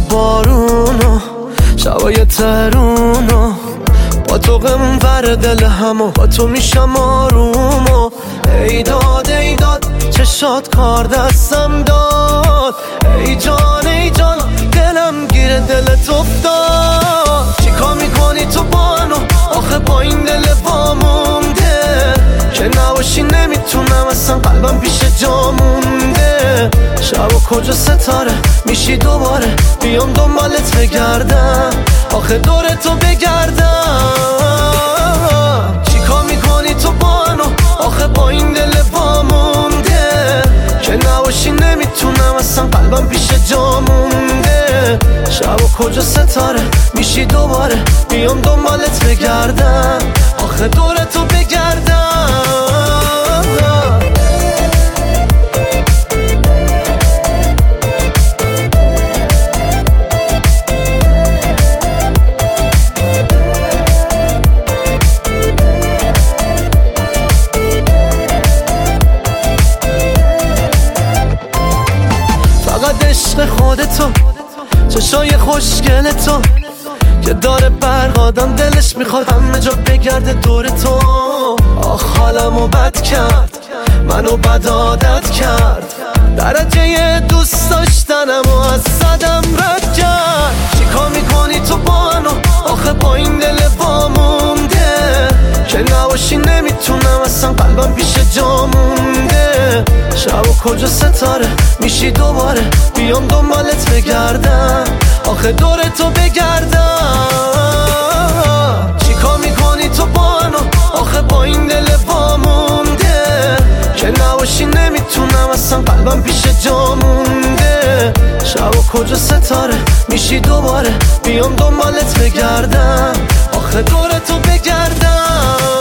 بارونو شبای ترونو با تو غمون ور دل همو با تو میشم آرومو ای داد چشات کار دستم داد ای جان دلم گیره دلت افتاد چیکار میکنی تو بانو آخه با این دل وامونده که نباشی نمیتونم اصلا قلبم پیش جا مونده شب و کجا ستاره میشی دوباره بیام دنبالت بگردم آخه دور تو بگردم چیکار میکنی تو بانو آخه با این دل وامونده که نباشی نمیتونم اصلا قلبم پیش جا مونده شب و کجا ستاره میشی دوباره بیام دنبالت بگردم آخه دور تو بگردم فقط عشق خودتو چشای خوشگل تو که داره برق آدم دلش میخواد همه جا بگرده دور تو آخ حالمو بد کرد منو بد عادت کرد درجه دوست داشتنمو از صدم رد کرد چیکار میکنی تو بانو آخه با این دل وامونده که نباشی نمیتونم اصلا قلبم پیش جا مونده شب و کجا ستاره میشی دوباره بیام دنبالت بگردم آخه دور تو بگردم چیکار میکنی تو بانو آخه با این دل وامونده که نباشی نمیتونم اصلا قلبم پیش جا مونده شب و کجا ستاره میشی دوباره بیام دنبالت بگردم آخه دور تو بگردم